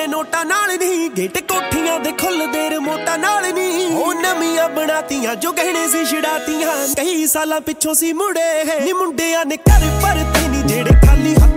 ਨੇ ਨੋਟਾਂ ਨਾਲ ਨਹੀਂ, ਗੇਟ ਕੋਠੀਆਂ ਦੇ ਖੁੱਲਦੇ ਰਿਮੋਟਾਂ ਨਾਲ ਨਹੀਂ। ਉਹ ਨਵੀਆਂ ਬਣਾਤੀਆਂ ਜੋ ਗਹਿਣੇ ਸੀ ਛਡਾਤੀਆਂ, ਕਈ ਸਾਲਾਂ ਪਿੱਛੋਂ ਸੀ ਮੁੜੇ ਨੀ ਮੁੰਡਿਆਂ ਨੇ ਘਰ ਭਰਤੇ ਨੀ ਜਿਹੜੇ ਖਾਲੀ